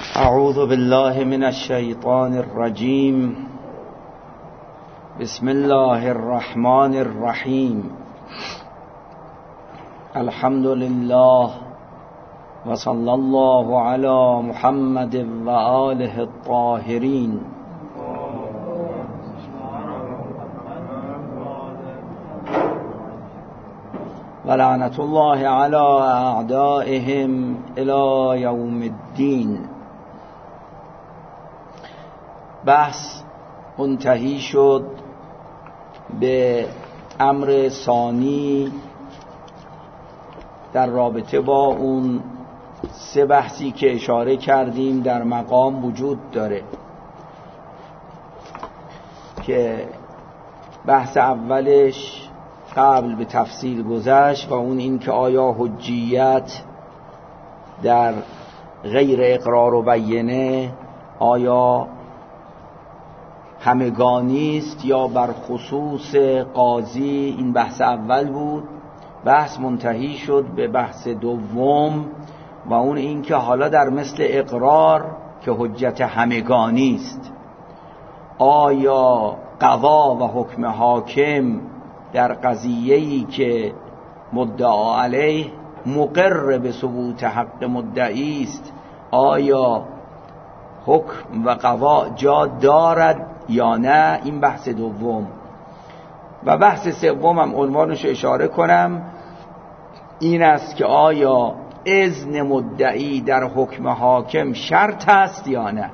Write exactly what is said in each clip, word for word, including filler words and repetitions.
اعوذ بالله من الشیطان الرجیم. بسم الله الرحمن الرحیم. الحمد لله و صلی الله علی محمد و آله الطاهرین. و لعنت الله علی اعدائهم الی یوم الدین. بحث منتهی شد به امر ثانی در رابطه با اون سه بحثی که اشاره کردیم در مقام وجود داره، که بحث اولش قبل به تفصیل گذشت و اون این که آیا حجیت در غیر اقرار و بینه آیا همگانی است یا بر خصوص قاضی. این بحث اول بود. بحث منتهی شد به بحث دوم و اون این که حالا در مثل اقرار که حجت همگانی است، آیا قضا و حکم حاکم در قضیه‌ای که مدعا علیه مقر به ثبوت حق مدعی است، آیا حکم و قضا جا دارد یا نه؟ این بحث دوم. و بحث سوم هم عنوانش اشاره کنم، این است که آیا اذن مدعی در حکم حاکم شرط است یا نه؟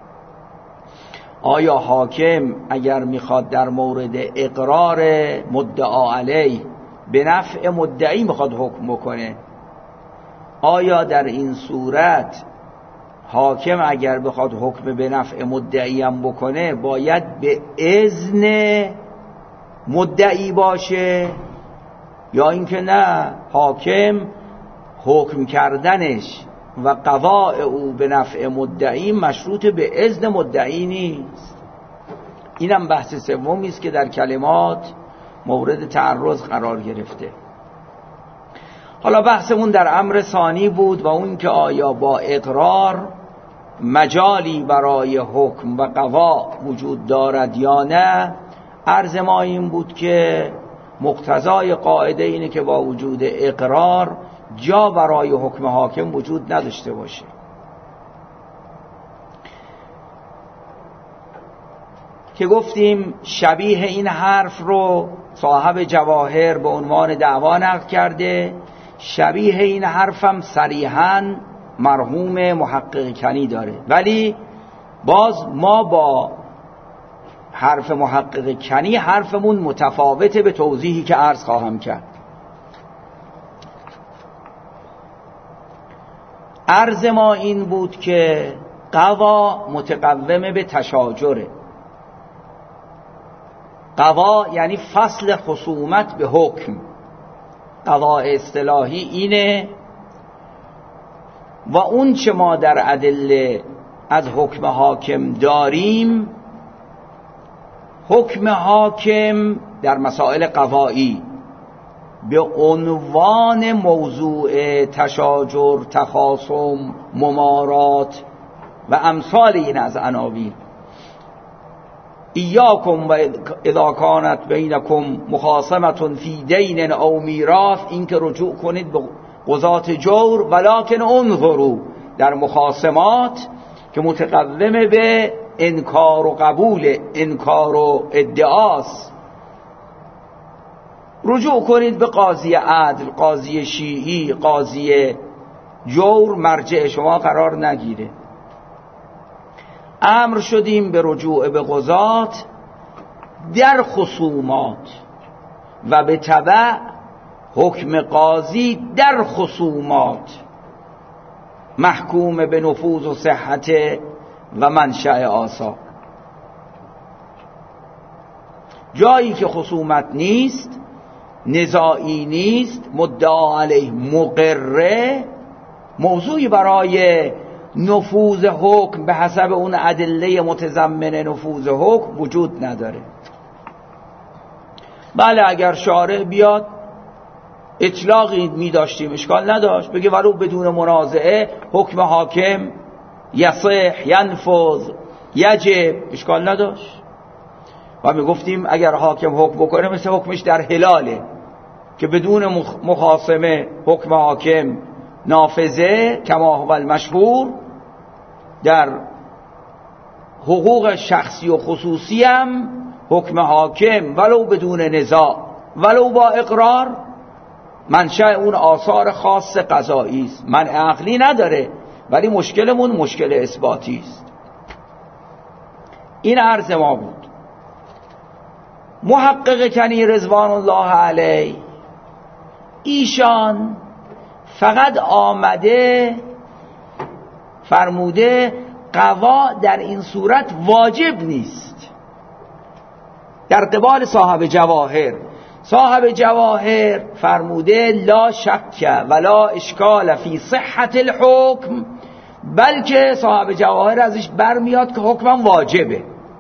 آیا حاکم اگر میخواد در مورد اقرار مدعا علیه به نفع مدعی میخواد حکم بکنه، آیا در این صورت حاکم اگر بخواد حکم به نفع مدعی هم بکنه باید به اذن مدعی باشه، یا اینکه نه، حاکم حکم کردنش و قضاء او به نفع مدعی مشروط به اذن مدعی نیست؟ اینم بحث سومی است که در کلمات مورد تعرض قرار گرفته. حالا بحثمون در امر ثانی بود و اون که آیا با اقرار مجالی برای حکم و قضا وجود دارد یا نه. عرض ما این بود که مقتضای قاعده اینه که با وجود اقرار جا برای حکم حاکم وجود نداشته باشه. که گفتیم شبیه این حرف رو صاحب جواهر به عنوان دعوا نقل کرده، شبیه این حرفم صریحاً مرحوم محقق کنی داره، ولی باز ما با حرف محقق کنی حرفمون متفاوته به توضیحی که عرض خواهم کرد. عرض ما این بود که قضا متقوم به تشاجره. قضا یعنی فصل خصومت به حکم. قضا اصطلاحی اینه و اون چه ما در ادله از حکم حاکم داریم، حکم حاکم در مسائل قضایی به عنوان موضوع تشاجر، تخاصم، ممارات و امثال این از عناوین. ایاکم و اذا کانت بینکم مخاصمة فی دین او میراث، این که رجوع کنید به قضات جور، ولکن انظروا در مخاصمات که متقوم به انکار و قبول، انکار و ادعاست، رجوع کنید به قاضی عدل، قاضی شیعی، قاضی جور، مرجع شما قرار نگیره. امر شدیم به رجوع به قضات در خصومات و به تبع حکم قاضی در خصومات محکوم به نفوذ و صحت و منشأ آثار. جایی که خصومت نیست، نزاعی نیست، مدعا علیه مقره، موضوعی برای نفوذ حکم به حسب اون ادله متضمن نفوذ حکم وجود نداره. بله اگر شارع بیاد اطلاقی می داشتیم اشکال نداشت، بگه ولو بدون منازعه حکم حاکم یصح، ینفذ، یجب، اشکال نداشت. و می گفتیم اگر حاکم حکم بکنه مثل حکمش در حلاله که بدون مخاصمه حکم حاکم نافذه، کما هو المشهور. در حقوق شخصی و خصوصی هم حکم حاکم ولو بدون نزاع ولو با اقرار منشأ اون آثار خاص قضایی است، منع عقلی نداره، ولی مشکلمون مشکل اثباتی است. این عرض ما بود. محقق کنی رضوان الله علیه ایشان فقط آمده فرموده قضا در این صورت واجب نیست. در قبال صاحب جواهر، صاحب جواهر فرموده لا شک ولا اشکال فی صحت الحکم، بلکه صاحب جواهر ازش برمیاد که حکمم واجبه.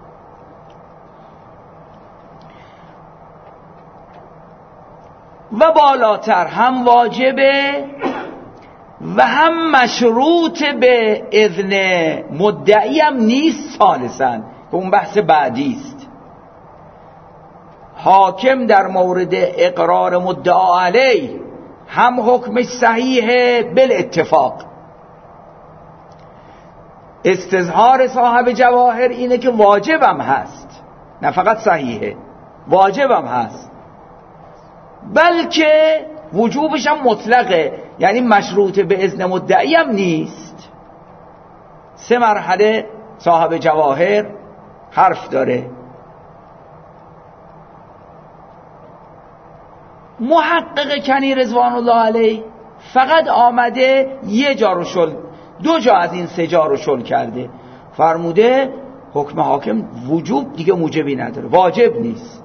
و بالاتر هم واجبه و هم مشروط به اذن مدعی هم نیست ثالثاً، که اون بحث بعدی است. حاکم در مورد اقرار مدعا علیه هم حکمش صحیحه بالاتفاق. استظهار صاحب جواهر اینه که واجبم هست، نه فقط صحیحه، واجبم هست، بلکه وجوبش هم مطلقه، یعنی مشروط به اذن مدعی هم نیست. سه مرحله صاحب جواهر حرف داره. محقق کنی رضوان الله علیه فقط آمده یه جا رو شل، دو جا از این سه جا رو شل کرده، فرموده حکم حاکم وجوب دیگه موجبی نداره، واجب نیست،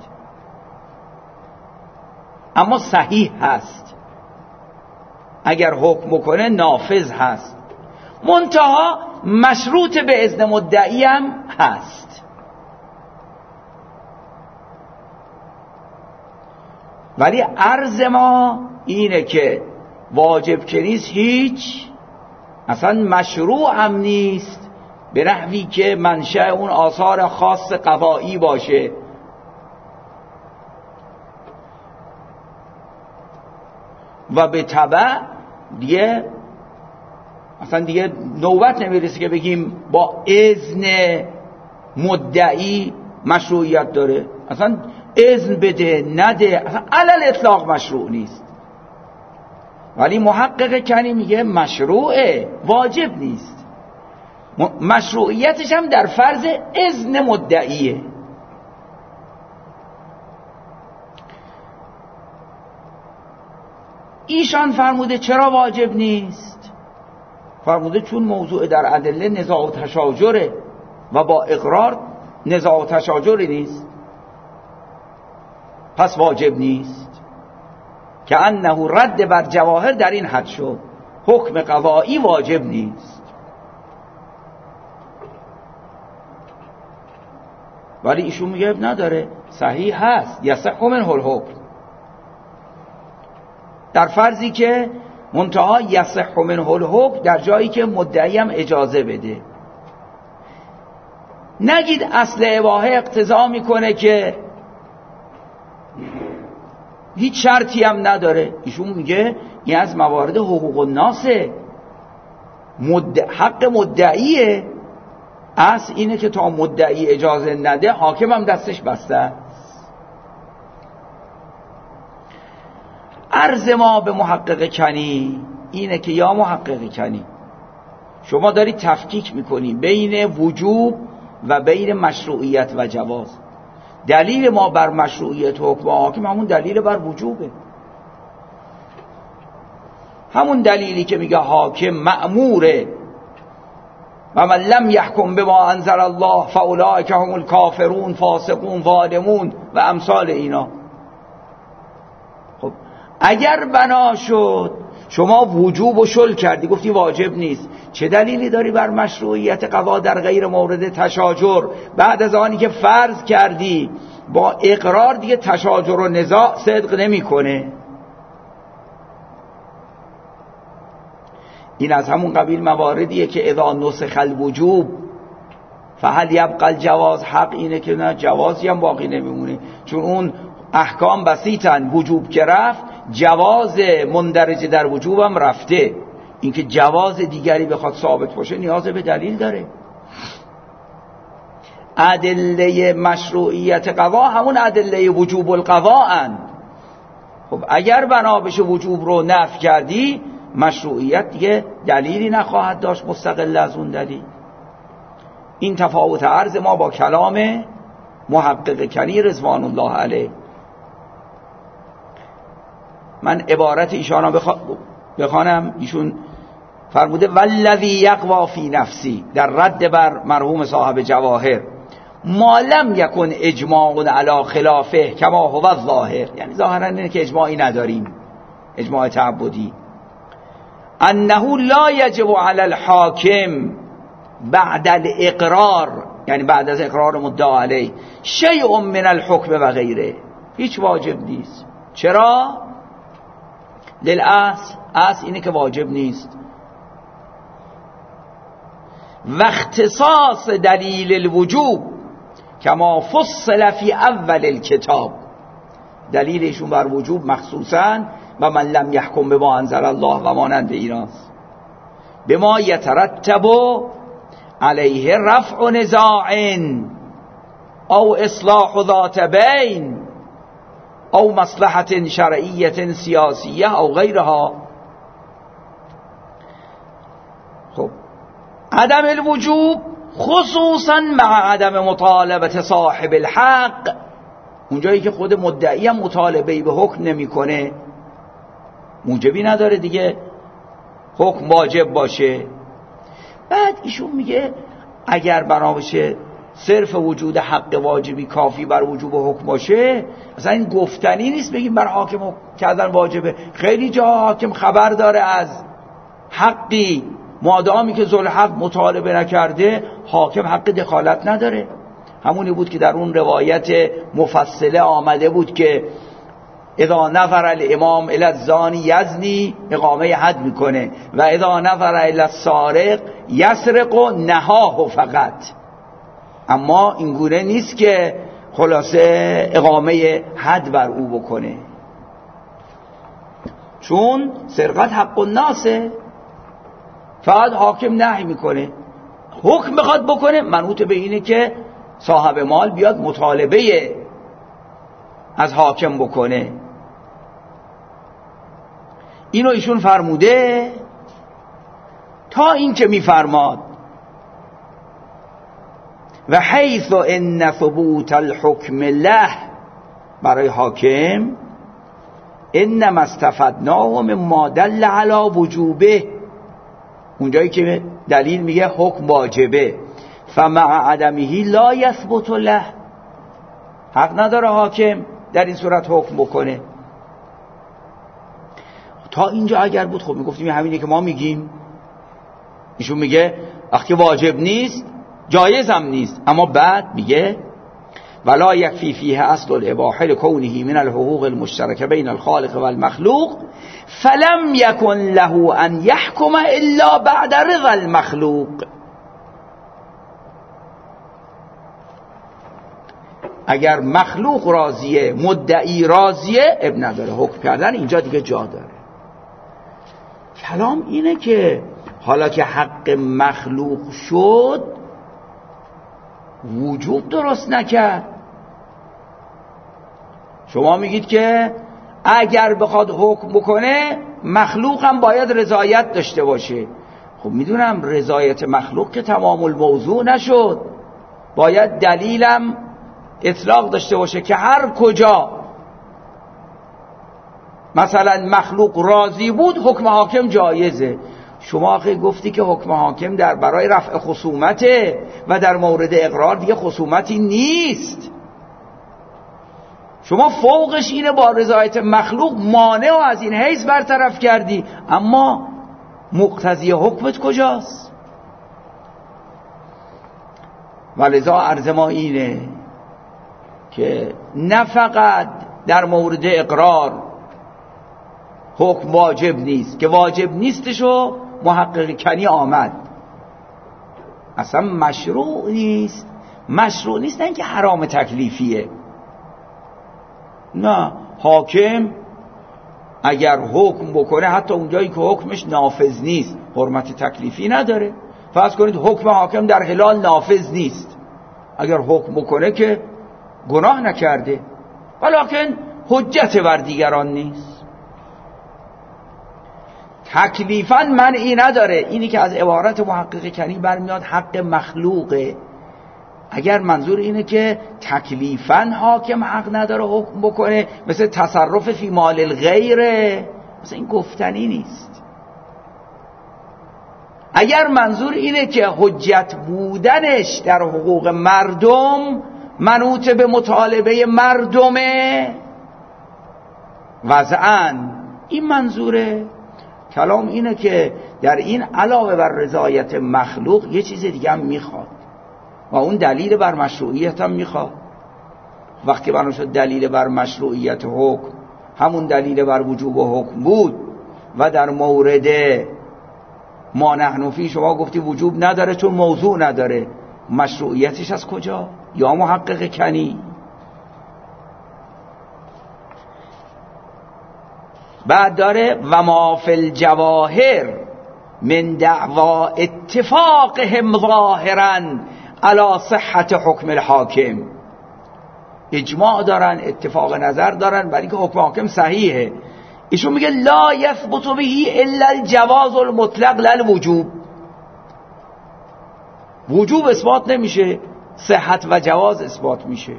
اما صحیح هست، اگر حکم بکنه نافذ هست، منتها مشروط به اذن مدعی هم هست. ولی عرض ما اینه که واجب که نیست، هیچ اصلا مشروع هم نیست به نحوی که منشأ اون آثار خاص قضایی باشه. و به تبع دیگه اصلا دیگه نوبت نمیرسه که بگیم با اذن مدعی مشروعیت داره، اصلا اذن بده نده اصلا علل اطلاق مشروع نیست. ولی محقق کنی میگه مشروعه، واجب نیست، مشروعیتش هم در فرض اذن مدعیه. ایشان فرموده چرا واجب نیست؟ فرموده چون موضوع در ادله نزاع و تشاجره و با اقرار نزاع و تشاجری نیست، پس واجب نیست. که انه رد بر جواهر در این حد شد، حکم قضایی واجب نیست. ولی ایشون میگه نداره، صحیح هست، یصح منه الحکم، در فرضی که منتها یصح منه الحکم در جایی که مدعی هم اجازه بده. نگید اصل اباحه اقتضا میکنه که هیچ شرطی هم نداره. ایشون میگه این از موارد حقوق الناسه، مدع... حق مدعیه، اصل اینه که تا مدعی اجازه نده حاکم هم دستش بسته. عرض ما به محقق کنی اینه که یا محقق کنی شما داری تفکیک میکنی بین وجوب و بین مشروعیت و جواز. دلیل ما بر مشروعیت حکم حاکم همون دلیل بر وجوبه، همون دلیلی که میگه حاکم مأموره و من لم یحکم بما انزل الله فاولئک هم الکافرون فاسقون ظالمون و امثال اینا. خب اگر بنا شد شما وجوب و شل کردی گفتی واجب نیست، چه دلیلی داری بر مشروعیت قضا در غیر مورد تشاجر بعد از آنی که فرض کردی با اقرار دیگه تشاجر و نزاع صدق نمیکنه؟ این از همون قبیل مواردیه که اذا نسخ الوجوب فهل یبقى الجواز، حق اینه که نه، جوازی هم باقی نمیمونه، چون اون احکام بسیطن، وجوب که رفت جواز مندرج در وجوب هم رفته. اینکه جواز دیگری بخواد ثابت باشه نیاز به دلیل داره. ادله مشروعیت قضا همون ادله وجوب القضا اند. خب اگر بنا بشه وجوب رو نفی کردی، مشروعیت دیگه دلیلی نخواهد داشت مستقل از اون دلیل. این تفاوت عرض ما با کلام محقق کنی رضوان الله علیه. من عبارت ایشان رو بخوا... بخوانم. ایشون فرموده والذی یقوا فی نفسی، در رد بر مرحوم صاحب جواهر، ما لم یکن اجماع علی خلافه کما هو الظاهر، یعنی ظاهرا اینه که اجماعی نداریم، اجماع تعبدی. انه لا یجب علی الحاکم بعد الاقرار، یعنی بعد از اقرار مدعا علیه، شیء من الحکم و غیره، هیچ واجب نیست. چرا؟ للأصل، اصل اینه که واجب نیست. و اختصاص دلیل الوجوب کما فصل فی اول الکتاب، دلیلشون بر وجوب مخصوصا و من لم یحکم بما انزل الله و مانند ایناست. بما یترتب علیه رفع نزاع او اصلاح ذات بین او مصلحة شرعیة سیاسیه او غیرها. خب عدم الوجوب خصوصا مع عدم مطالبه صاحب الحق، اونجایی که خود مدعی هم مطالبه به حکم نمیکنه، موجبی نداره دیگه حکم واجب باشه. بعد ایشون میگه اگر بنا بشه صرف وجود حق واجبی کافی بر وجوب حکم باشه، اصلا این گفتنی نیست بگیم بر حاکم کردن واجبه. خیلی جا حاکم خبر داره از حقی، مادامی که ذوالحق مطالبه نکرده حاکم حق دخالت نداره. همونی بود که در اون روایت مفصله آمده بود که اذا نظر الامام الی الزانی یزنی، اقامه حد میکنه، و اذا نظر الی السارق یسرق و نهاه فقط. اما اینگونه نیست که خلاصه اقامه حد بر او بکنه، چون سرقت حق الناسه، فقط حاکم نهی میکنه. حکم بخواد بکنه منوط به اینه که صاحب مال بیاد مطالبه از حاکم بکنه. اینو ایشون فرموده تا این که میفرماد و حیث ان ثبوت الحکم له، برای حاکم، انما استفدناه مما دل علی وجوبه، اونجایی که دلیل میگه حکم واجبه، فمع عدمه لا یثبت له، حق نداره حاکم در این صورت حکم بکنه. تا اینجا اگر بود خب میگفتیم همینه که ما میگیم. ایشون میگه وقتی واجب نیست جایزم نیست، اما بعد میگه ولا یکفی فیه اصل الاباحه لکونه من الحقوق المشترکه بین الخالق و المخلوق فلم یکن له ان یحکم الا بعد رضا المخلوق. اگر مخلوق راضیه، مدعی راضیه، اب نداره حکم کردن اینجا دیگه جا داره. کلام اینه که حالا که حق مخلوق شد وجوب درست نکرد. شما میگید که اگر بخواد حکم بکنه مخلوق هم باید رضایت داشته باشه. خب میدونم رضایت مخلوق که تمام الموضوع نشد، باید دلیلم اطلاق داشته باشه که هر کجا مثلا مخلوق راضی بود حکم حاکم جایزه. شما آخه گفتی که حکم حاکم در برای رفع خصومته و در مورد اقرار دیگه خصومتی نیست. شما فوقش اینه با رضایت مخلوق مانع و از این حیث برطرف کردی، اما مقتضی حکمت کجاست؟ ولذا عرض ما اینه که نه فقط در مورد اقرار حکم واجب نیست که واجب نیستشو محقق کنی آمد. اصلا مشروع نیست. مشروع نیست، نه اینکه حرام تکلیفیه، نه. حاکم اگر حکم بکنه حتی اونجایی که حکمش نافذ نیست حرمت تکلیفی نداره. فرض کنید حکم حاکم در حلال نافذ نیست، اگر حکم بکنه که گناه نکرده، ولکن حجت بر دیگران نیست. تکلیفاً منعی نداره. اینی که از عبارت محقق کنی برمیاد حق مخلوقه. اگر منظور اینه که تکلیفاً حاکم حق نداره حکم بکنه، مثل تصرف فی مال الغیره، مثل این گفتنی نیست. اگر منظور اینه که حجت بودنش در حقوق مردم منوط به مطالبه مردمه وضعاً، این منظوره. کلام اینه که در این علاوه بر رضایت مخلوق یه چیز دیگه هم میخواد و اون دلیل بر مشروعیت هم میخواد. وقتی بنا شد دلیل بر مشروعیت حکم همون دلیل بر وجوب حکم بود و در مورد ما نحن فی شما گفتی وجوب نداره چون موضوع نداره، مشروعیتش از کجا؟ یا محقق کنی. بعد داره و ما فی الجواهر من دعوا اتفاقهم ظاهرا علی صحت حکم الحاکم. اجماع دارن، اتفاق نظر دارن برای که حکم حاکم صحیحه. ایشون میگه لا یثبت به الا الجواز المطلق لا الوجوب. وجوب اثبات نمیشه، صحت و جواز اثبات میشه.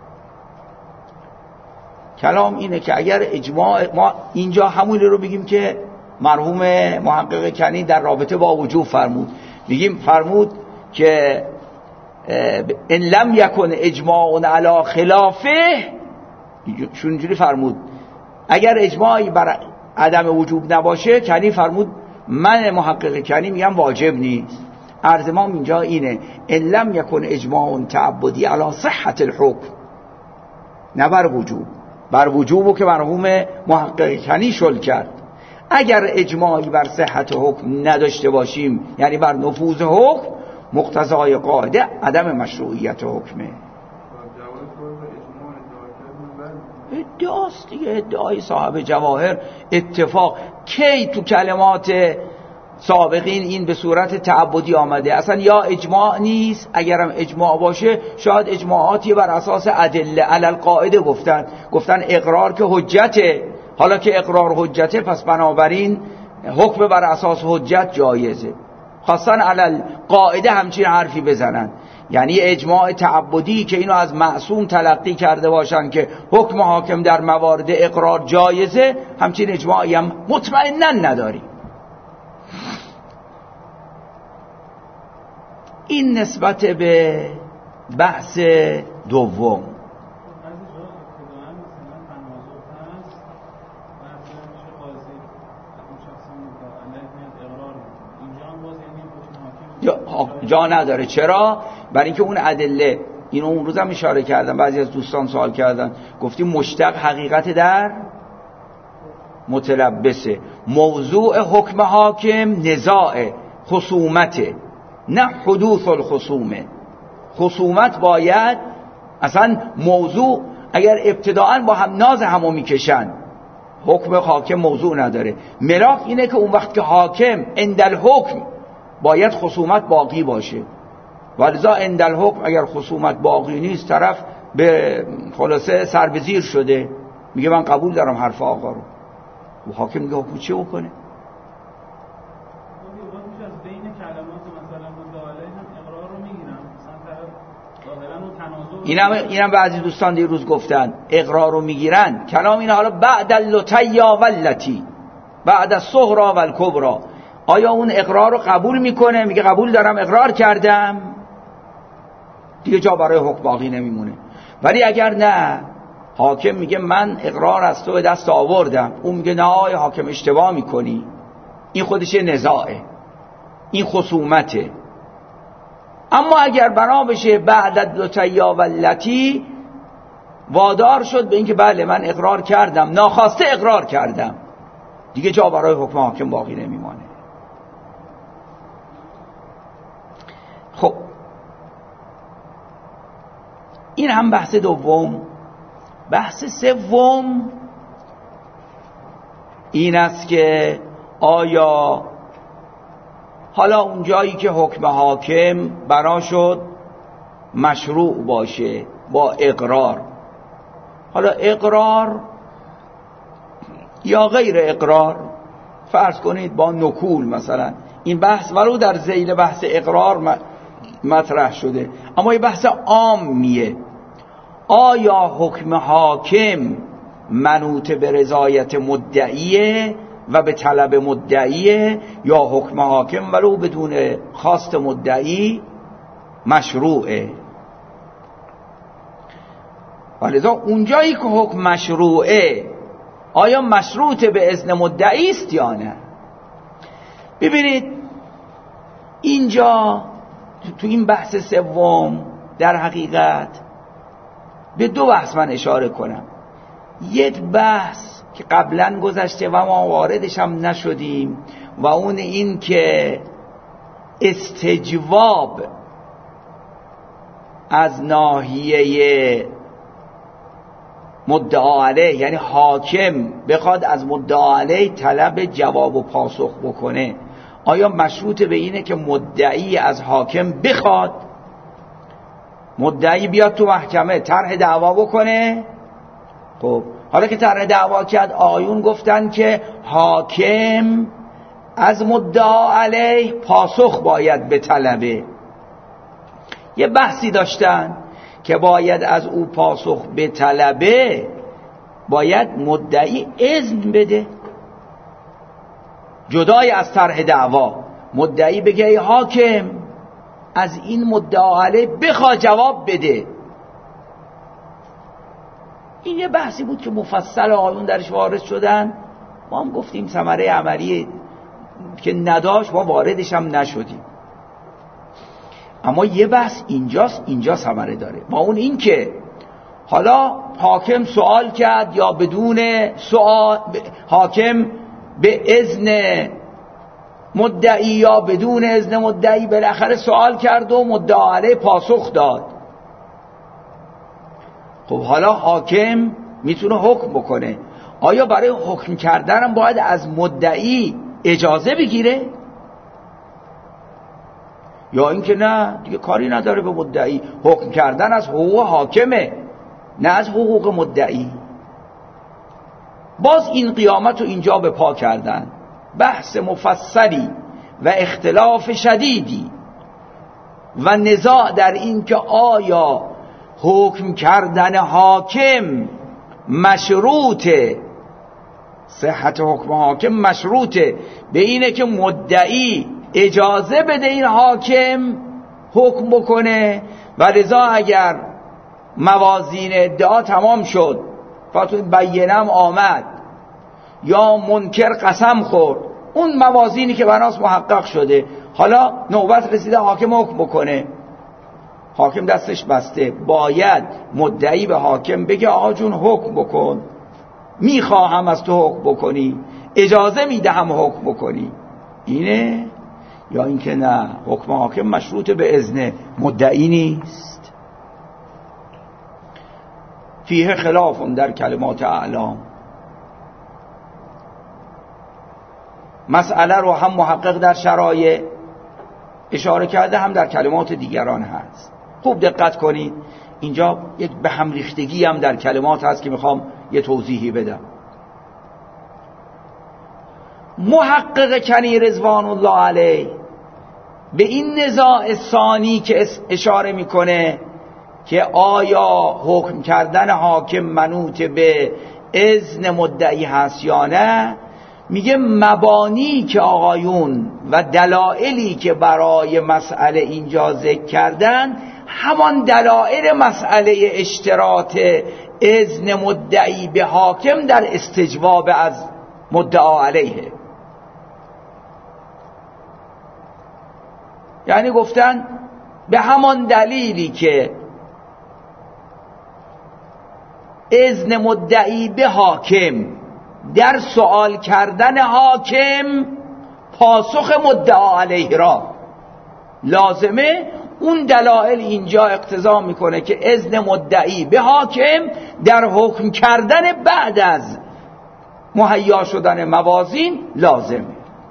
کلام اینه که اگر اجماع، ما اینجا همونی رو بگیم که مرحوم محقق کنی در رابطه با وجوب فرمود، بگیم فرمود که ان لم یکن اجماع علی خلافه، شونجوری فرمود اگر اجماعی بر عدم وجوب نباشه، کنی فرمود من محقق کنی میگم واجب نیست. عرض ما اینجا اینه ان لم یکن اجماع تعبدی علی صحت الحکم، نه بر وجوب. بر وجوبو که مرحوم محقق کنی شل کرد. اگر اجماعی بر صحت حکم نداشته باشیم، یعنی بر نفوذ حکم، مقتضای قاعده عدم مشروعیت حکمه. ادعاست دیگه، ادعای صاحب جواهر اتفاق. کی تو کلمات سابقین این به صورت تعبدی آمده؟ اصلا یا اجماع نیست، اگرم اجماع باشه شاید اجماعاتی بر اساس ادله علی القاعده گفتن گفتن اقرار که حجته. حالا که اقرار حجته پس بنابراین حکم بر اساس حجت جایزه. خواستن علی القاعده همچین حرفی بزنن، یعنی اجماع تعبدی که اینو از معصوم تلقی کرده باشن که حکم حاکم در موارد اقرار جایزه، همچین اجماعی هم مطمئناً نداری. این نسبت به بحث دوم. جا نداره. چرا؟ برای اینکه اون ادله، اینو اون روزم اشاره کردم، بعضی از دوستان سوال کردن، گفتیم مشتق حقیقت در متلبسه. موضوع حکم حاکم نزاع، خصومته، نه حدوث الخصومه. خصومت باید اصلا موضوع اگر ابتداعا با هم ناز همو میکشن، حکم حاکم موضوع نداره. ملاک اینه که اون وقت که حاکم عند الحکم باید خصومت باقی باشه، ولذا عند الحکم اگر خصومت باقی نیست طرف به خلاصه سر به زیر شده، میگه من قبول دارم حرف آقا رو، و حاکم میگه حکم چه بکنه؟ اینم اینم بعضی دوستان دیروز گفتن اقرار رو میگیرن. کلام اینه حالا بعد اللتیا واللتی، بعد الصغرى والکبرى، آیا اون اقرار رو قبول میکنه؟ میگه قبول دارم، اقرار کردم، دیگه جا برای حکم باقی نمیمونه. ولی اگر نه، حاکم میگه من اقرار از تو به دست آوردم، اون میگه نه آیا حاکم اشتباه میکنی، این خودش نزاعه، این خصومته. اما اگر بنا بشه بعد اللتیا واللتی، وادار شد به اینکه بله من اقرار کردم، ناخواسته اقرار کردم، دیگه جا برای حکم حاکم باقی نمیمانه. هم بحث دوم. بحث سوم این است که آیا حالا اون جایی که حکم حاکم بنا شد مشروع باشه با اقرار، حالا اقرار یا غیر اقرار، فرض کنید با نکول مثلا، این بحث ولو در ذیل بحث اقرار مطرح شده، اما این بحث عامیه. آیا حکم حاکم منوط به رضایت مدعیه و به طلب مدعیه، یا حکم حاکم ولو بدون خواست مدعی مشروعه؟ ولذا اونجایی که حکم مشروعه آیا مشروط به اذن مدعی است یا نه؟ ببینید اینجا تو این بحث سوم در حقیقت به دو بحث من اشاره کنم. یک بحث که قبلا گذشته و ما واردش هم نشدیم و اون این که استجواب از ناحیه مدعا علیه، یعنی حاکم بخواد از مدعا علیه طلب جواب و پاسخ بکنه، آیا مشروط به اینه که مدعی از حاکم بخواد، مدعی بیاد تو محکمه طرح دعوا بکنه؟ خب حالا که طرح دعوا کرد، آیون گفتن که حاکم از مدعا علیه پاسخ باید بطلبه. یه بحثی داشتن که باید از او پاسخ بطلبه، باید مدعی اذن بده، جدای از طرح دعوا. مدعی بگه ای حاکم از این مدعا علیه بخواه جواب بده. این یه بحثی بود که مفصل آیون درش وارد شدن، ما هم گفتیم ثمره عملی که نداشت ما واردش هم نشدیم. اما یه بحث اینجاست، اینجا ثمره داره، با اون این که حالا حاکم سوال کرد یا بدون سوال، حاکم به اذن مدعی یا بدون اذن مدعی بالاخره سوال کرد و مدعا علیه پاسخ داد. خب حالا حاکم میتونه حکم بکنه، آیا برای حکم کردن هم باید از مدعی اجازه بگیره یا اینکه نه دیگه کاری نداره به مدعی، حکم کردن از حقوق حاکمه نه از حقوق مدعی؟ باز این قیامت رو اینجا به پا کردن، بحث مفصلی و اختلاف شدیدی و نزاع در این که آیا حکم کردن حاکم مشروطه، صحت حکم حاکم مشروطه به اینه که مدعی اجازه بده این حاکم حکم بکنه، و لذا اگر موازین ادعا تمام شد، فاتون بینم آمد یا منکر قسم خورد، اون موازینی که بناس محقق شده، حالا نوبت رسیده حاکم حکم بکنه، حاکم دستش بسته، باید مدعی به حاکم بگه آقا جون حکم بکن، میخواهم از تو حکم بکنی، اجازه میدهم حکم بکنی. اینه یا اینکه نه حکم حاکم مشروط به اذن مدعی نیست؟ فیه خلاف در کلمات اعلام. مسئله رو هم محقق در شرایع اشاره کرده، هم در کلمات دیگران هست. خوب دقت کنید، اینجا یک به هم ریختگی هم در کلمات هست که میخوام یه توضیحی بدم. محقق کنی رضوان الله علیه به این نزاع ثانی که اشاره میکنه که آیا حکم کردن حاکم منوط به اذن مدعی هست یا نه، میگه مبانی که آقایون و دلایلی که برای مسئله اینجا ذکر کردن همان دلایل مسئله اشتراط اذن مدعی به حاکم در استجواب از مدعا علیه. یعنی گفتن به همان دلیلی که اذن مدعی به حاکم در سوال کردن حاکم پاسخ مدعا علیه را لازمه، اون دلایل اینجا اقتضا میکنه که اذن مدعی به حاکم در حکم کردن بعد از مهیا شدن موازین لازمه.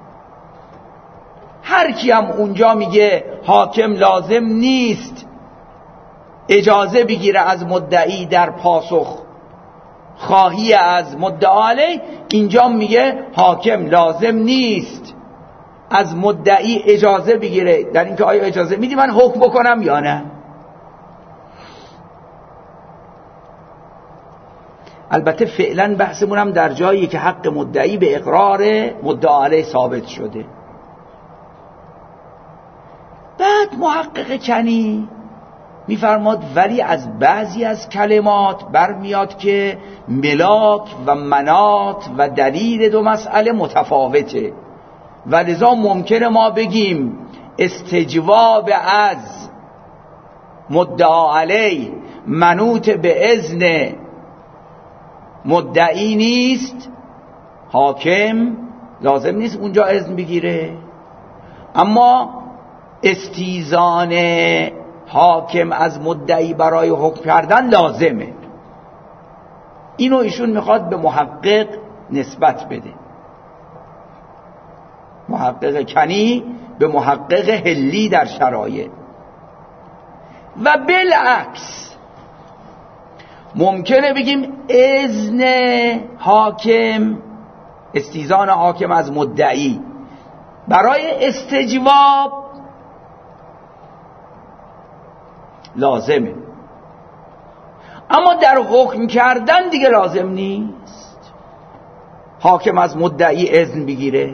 هر کی هم اونجا میگه حاکم لازم نیست اجازه بگیره از مدعی در پاسخ خواهی از مدعا علیه، اینجا میگه حاکم لازم نیست از مدعی اجازه بگیره در اینکه آیا اجازه میدی من حکم بکنم یا نه. البته فعلا بحثمون هم در جایی که حق مدعی به اقرار مدعا علیه ثابت شده. بعد محقق کنی میفرماد ولی از بعضی از کلمات برمیاد که ملاک و منات و دلیل دو مسئله متفاوته و لذا ممکنه ما بگیم استجواب از مدعا علیه منوط به اذن مدعی نیست، حاکم لازم نیست اونجا اذن بگیره، اما استیزان حاکم از مدعی برای حکم کردن لازمه. اینو ایشون میخواد به محقق نسبت بده، محقق کنی به محقق حلی در شرایع. و بالعکس ممکنه بگیم اذن حاکم، استیزان حاکم از مدعی برای استجواب لازمه، اما در حکم کردن دیگه لازم نیست حاکم از مدعی اذن بگیره.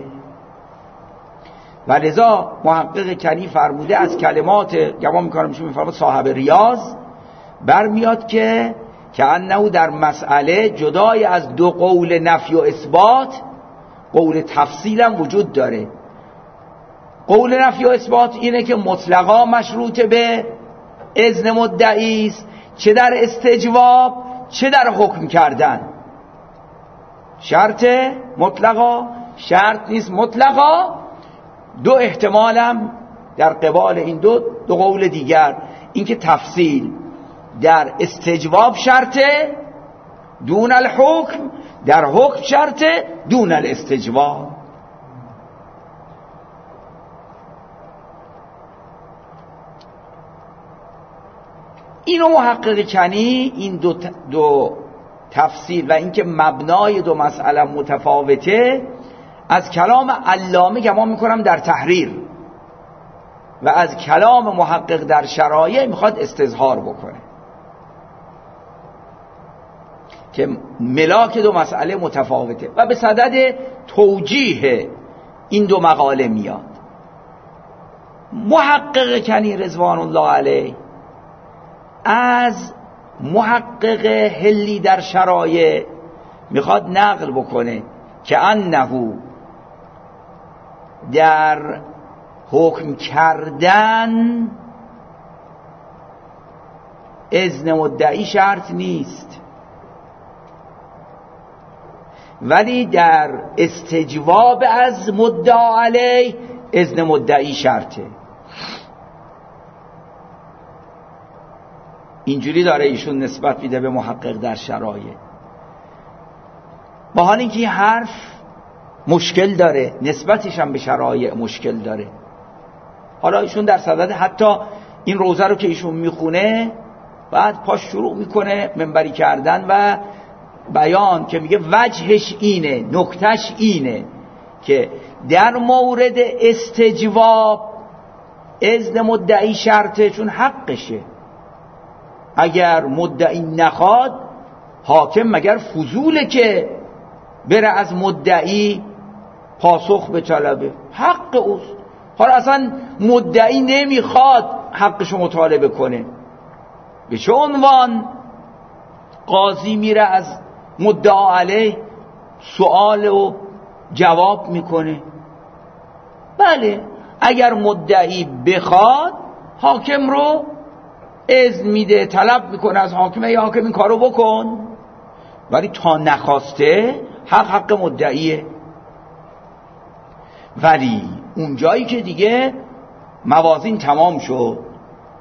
و لذا محقق کنی فرموده از کلمات گمان میکنم میشه میفرماد صاحب ریاض برمیاد که که انه در مسئله جدای از دو قول نفی و اثبات قول تفصیل هم وجود داره. قول نفی و اثبات اینه که مطلقا مشروط به اذن مدعی است، چه در استجواب چه در حکم کردن. شرط مطلقا شرط نیست مطلقا، دو احتمالم در قبال این دو دو قول دیگر، اینکه تفصیل در استجواب شرطه دون الحکم، در حکم شرطه دون الاستجواب. اینو محقق کنی این دو, دو تفصیل و اینکه مبنای دو مسئله متفاوته از کلام علامه گمان میکنم در تحریر و از کلام محقق در شرایع میخواد استظهار بکنه که ملاک دو مسئله متفاوته و به صدد توجیه این دو مقاله میاد. محقق کنی رضوان الله علیه از محقق حلی در شرایع میخواد نقل بکنه که انه در حکم کردن اذن مدعی شرط نیست، ولی در استجواب از مدعا علیه اذن مدعی شرطه. اینجوری داره ایشون نسبت میده به محقق در شرایع، با حال اینکه این حرف مشکل داره، نسبتش هم به شرایع مشکل داره. حالا ایشون در صدد حتی این روزه رو که ایشون میخونه بعد پاش شروع میکنه منبری کردن و بیان که میگه وجهش اینه، نکتش اینه که در مورد استجواب اذن مدعی شرطه، چون حقشه. اگر مدعی نخواد حاکم مگر فضوله که بره از مدعی پاسخ به طلبه؟ حق اوست. حالا اصلا مدعی نمیخواد حقشو مطالبه کنه، به چه عنوان قاضی میره از مدعا علیه سوال و جواب میکنه؟ بله اگر مدعی بخواد حاکم رو اذن میده، طلب میکنه از حاکم ای حاکم این کارو بکن، ولی تا نخواسته حق حق مدعیه. ولی اون جایی که دیگه موازین تمام شد،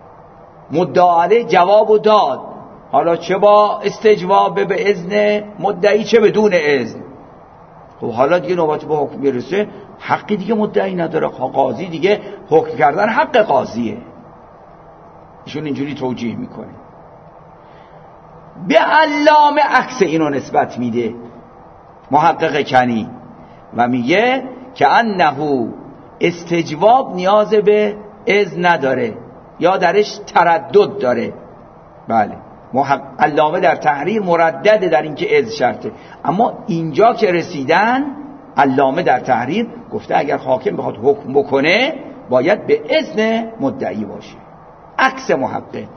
مدعا علیه جواب داد، حالا چه با استجواب به اذن مدعی چه بدون اذن. خب حالا دیگه نوبت به حکم میرسه، حقی دیگه مدعی نداره، قاضی دیگه حکم کردن حق قاضیه. ایشون اینجوری توجیه میکنه. به علامه عکس اینو نسبت میده محقق کنی و میگه که انه استجواب نیاز به اذن نداره یا درش تردد داره. بله، علامه در تحریر مردده در اینکه اذن شرطه، اما اینجا که رسیدن علامه در تحریر گفته اگر حاکم بخواد حکم بکنه باید به اذن مدعی باشه. عکس محقق.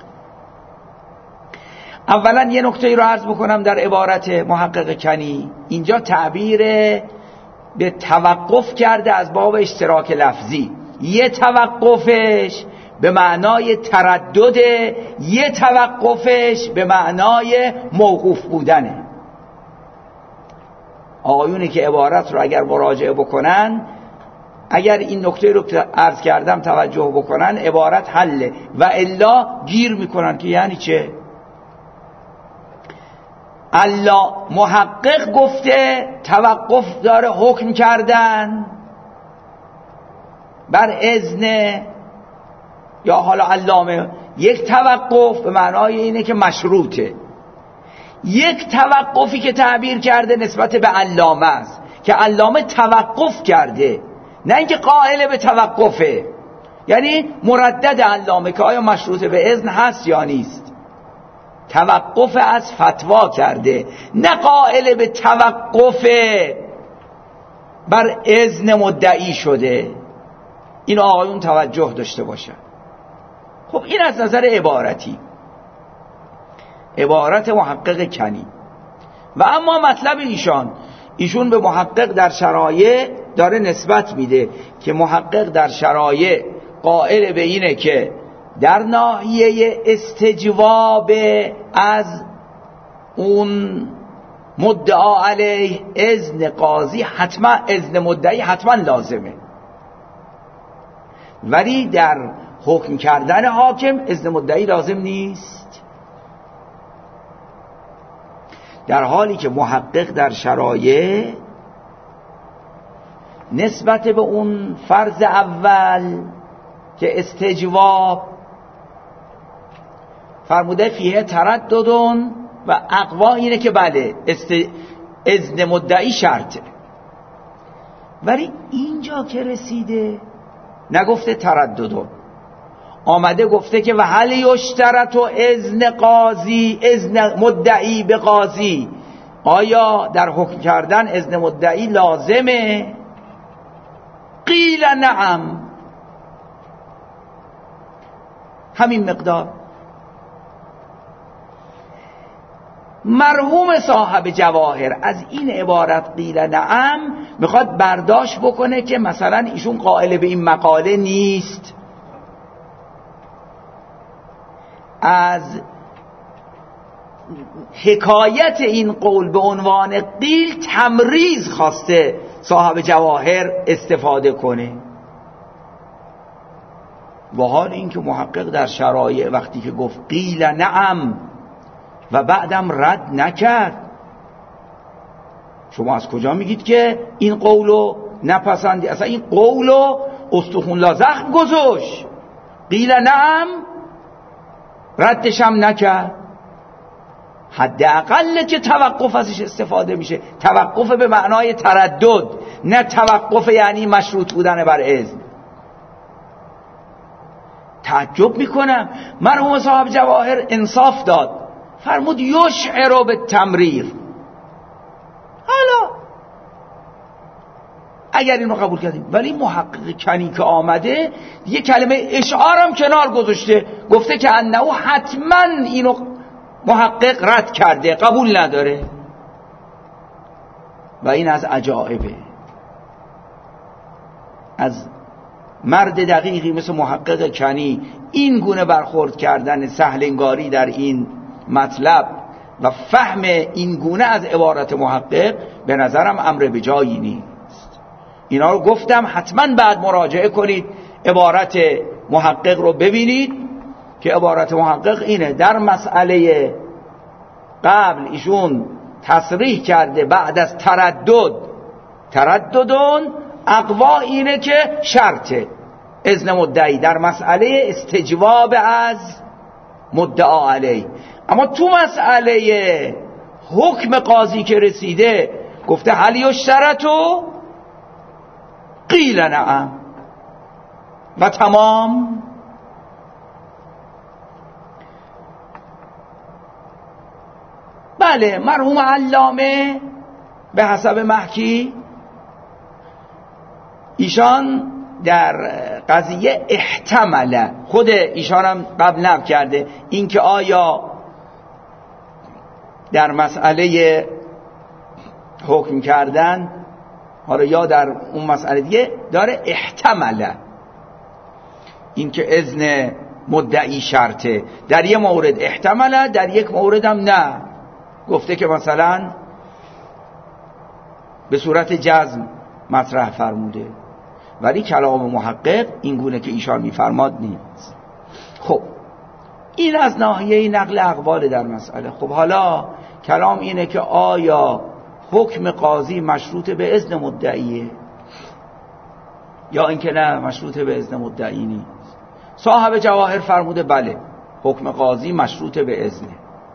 اولا یه نکته ای رو عرض بکنم در عبارت محقق کنی، اینجا تعبیر به توقف کرده از باب اشتراک لفظی. یه توقفش به معنای تردد، یه توقفش به معنای موقوف بودنه. آقایونی که عبارت رو اگر مراجعه بکنن، اگر این نکته رو که عرض کردم توجه بکنن، عبارت حله، و الا گیر میکنن که یعنی چه؟ الله محقق گفته توقف داره حکم کردن بر اذن، یا حالا علامه یک توقف به معنای اینه که مشروطه، یک توقفی که تعبیر کرده نسبت به علامه است که علامه توقف کرده، نه اینکه قائل به توقفه. یعنی مردد علامه که آیا مشروطه به اذن هست یا نیست، توقف از فتوا کرده، نه قائل به توقف بر اذن مدعی شده. این آقایون توجه داشته باشن. خب این از نظر عبارتی، عبارت محقق کنی. و اما مطلب ایشان، ایشون به محقق در شرایع داره نسبت میده که محقق در شرایع قائل به اینه که در ناحیه استجواب از اون مدعا علیه اذن قاضی حتما، اذن مدعی حتما لازمه، ولی در حکم کردن حاکم اذن مدعی لازم نیست. در حالی که محقق در شرایع نسبت به اون فرض اول که استجواب فرموده فیه ترددون و اقوا اینه که بله است... اذن مدعی شرطه، ولی اینجا که رسیده نگفته ترددون، آمده گفته که و هل یشترط و اذن قاضی، اذن مدعی به قاضی، آیا در حکم کردن اذن مدعی لازمه؟ قیل نعم، همین مقدار. مرحوم صاحب جواهر از این عبارت قیل نعم میخواد برداشت بکنه که مثلا ایشون قائل به این مقاله نیست، از حکایت این قول به عنوان قیل تمریز خواسته صاحب جواهر استفاده کنه، با حال اینکه محقق در شرایع وقتی که گفت قیل نعم و بعدم رد نکرد، شما از کجا میگید که این قولو نپسندی؟ اصلا این قولو استخون لا زخم گذاشت، قیل نعم ردشم نکرد. حداقل که توقف ازش استفاده میشه، توقف به معنای تردد، نه توقف یعنی مشروط بودن بر اذن. تعجب میکنم مرحوم صاحب جواهر انصاف داد، فرمود یشعر به تمریر. حالا اگر اینو قبول کردیم، ولی محقق کنی که آمده یه کلمه اشعارم کنار گذاشته، گفته که انه حتما اینو محقق رد کرده، قبول نداره. و این از عجائبه، از مرد دقیقی مثل محقق کنی این گونه برخورد کردن سهلنگاری در این مطلب و فهم این گونه از عبارت محقق به نظرم امر به جایی نیست. اینا رو گفتم حتما بعد مراجعه کنید، عبارت محقق رو ببینید که عبارت محقق اینه در مسئله قبل ایشون تصریح کرده بعد از تردد ترددون اقوا اینه که شرطه اذن مدعی در مسئله استجواب از مدعا علیه. اما تو مسئله حکم قاضی که رسیده گفته هل یشترطو قیل نعم و تمام. بله مرحوم علامه به حسب محکی ایشان در قضیه احتمله، خود ایشان هم قبل نقل کرده اینکه آیا در مسئله حکم کردن حالا یا در اون مسئله دیگه داره احتمله اینکه اذن مدعی شرطه، در یک مورد احتمله در یک مورد هم نه، گفته که مثلا به صورت جزم مطرح فرموده، ولی کلام محقق این گونه که ایشان میفرماد نیست. خب این از ناحیه نقل اقوال در مسئله. خب حالا کلام اینه که آیا حکم قاضی مشروط به اذن مدعیه یا اینکه نه مشروط به اذن مدعی نیست؟ صاحب جواهر فرموده بله حکم قاضی مشروط به اذنه.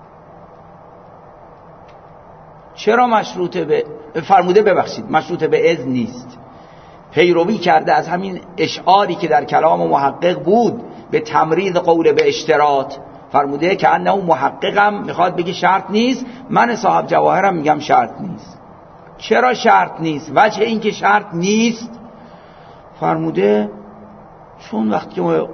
چرا مشروط به فرموده ببخشید مشروط به اذن نیست؟ پیروی کرده از همین اشعاری که در کلام محقق بود به تمرید قول به اشتراط، فرموده که انه محققم میخواد بگه شرط نیست، من صاحب جواهرم میگم شرط نیست. چرا شرط نیست؟ وجه این که شرط نیست فرموده چون وقتی که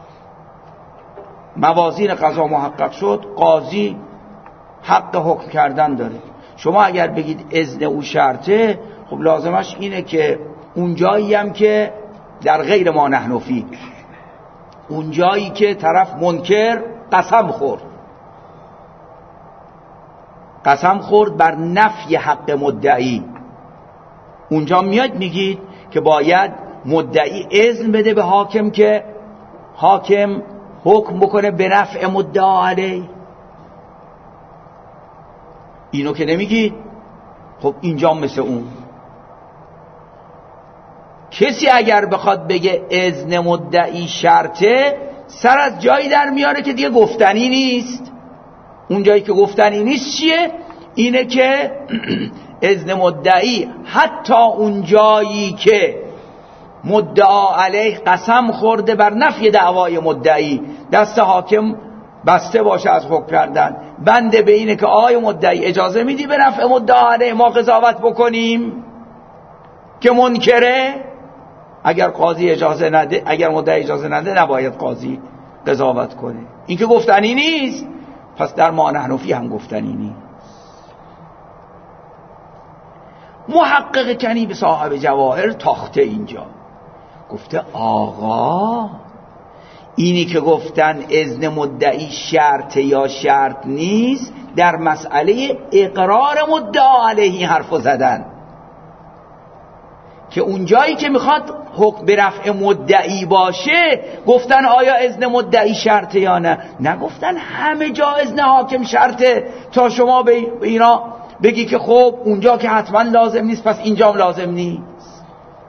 موازین قضا محقق شد قاضی حق حکم کردن داره. شما اگر بگید اذن او شرطه، خب لازمش اینه که اون جایی هم که در غیر ما نحن فی، اون جایی که طرف منکر قسم خورد قسم خورد بر نفی حق مدعی، اونجا میاد میگید که باید مدعی اذن بده به حاکم که حاکم حکم بکنه به نفع مدعا علیه. اینو که نمیگید. خب اینجا مثل اون کسی اگر بخواد بگه اذن مدعی شرطه، سر از جایی در میاره که دیگه گفتنی نیست. اون جایی که گفتنی نیست چیه؟ اینه که اذن مدعی حتی اون جایی که مدعا علیه قسم خورده بر نفی دعوای مدعی، دست حاکم بسته باشه از حکم کردن، بنده به اینه که آقای مدعی اجازه میدی به نفع مدعا علیه ما قضاوت بکنیم که منکره؟ اگر قاضی اجازه نده، اگر مدعی اجازه نده، نباید قاضی قضاوت کنه. این که گفتنی نیست، پس در ما نحن فی هم گفتنی نیست. محقق کنی به صاحب جواهر تاخته اینجا گفته آقا اینی که گفتن اذن مدعی شرط یا شرط نیست، در مسئله اقرار مدعا علیه حرفو زدن که اون جایی که میخواد حکم به رفع مدعی باشه گفتن آیا اذن مدعی شرطه یا نه. نگفتن همه جا اذن حاکم شرطه تا شما به اینا بگی که خب اونجا که حتما لازم نیست پس اینجا لازم نیست.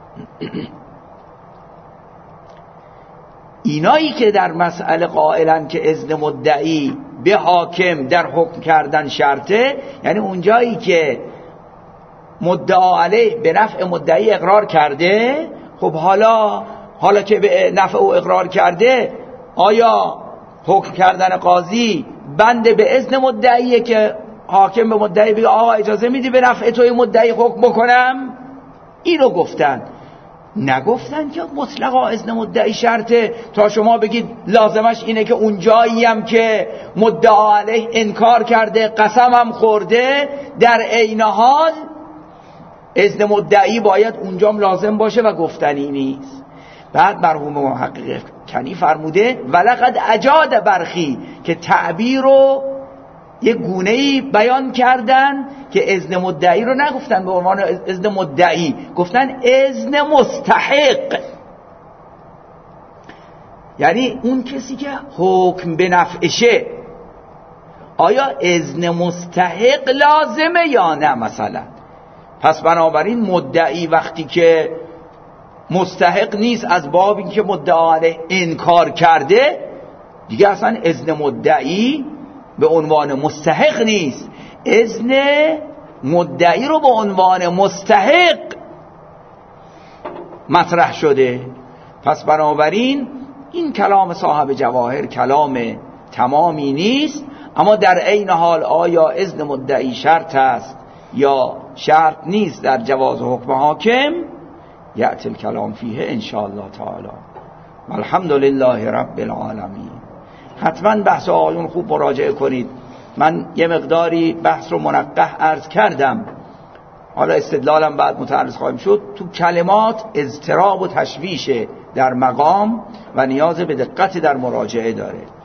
اینایی که در مسئله قائلن که اذن مدعی به حاکم در حکم کردن شرطه، یعنی اونجایی که مدعا علیه به نفع مدعی اقرار کرده، خب حالا حالا که به نفع او اقرار کرده، آیا حکم کردن قاضی بنده به اذن مدعیه که حاکم به مدعی بگه آقا اجازه میدی به نفع توی مدعی حکم بکنم؟ اینو گفتن. نگفتن که مطلقا اذن مدعی شرطه تا شما بگید لازمش اینه که اون جایی هم که مدعا علیه انکار کرده قسم هم خورده در عین حال اذن مدعی باید اونجام لازم باشه و گفتنی نیست. بعد مرحوم محقق کنی فرموده ولقد اجاد برخی که تعبیر رو یه گونه‌ای بیان کردن که اذن مدعی رو نگفتن به عنوان اذن مدعی، گفتن اذن مستحق. یعنی اون کسی که حکم به نفعشه آیا اذن مستحق لازمه یا نه مثلا. پس بنابراین مدعی وقتی که مستحق نیست از باب این که مدعا علیه انکار کرده دیگه اصلا اذن مدعی به عنوان مستحق نیست، اذن مدعی رو به عنوان مستحق مطرح شده. پس بنابراین این کلام صاحب جواهر کلام تمامی نیست، اما در عین حال آیا اذن مدعی شرط است یا شرط نیست در جواز حکم حاکم، یأتی الکلام فیه ان شاء الله تعالی. والحمد لله رب العالمین. حتما بحث آیون خوب مراجعه کنید. من یه مقداری بحث رو منقح عرض کردم، حالا استدلالم بعد متعرض خواهیم شد. تو کلمات اضطراب و تشویش در مقام و نیاز به دقت در مراجعه داره.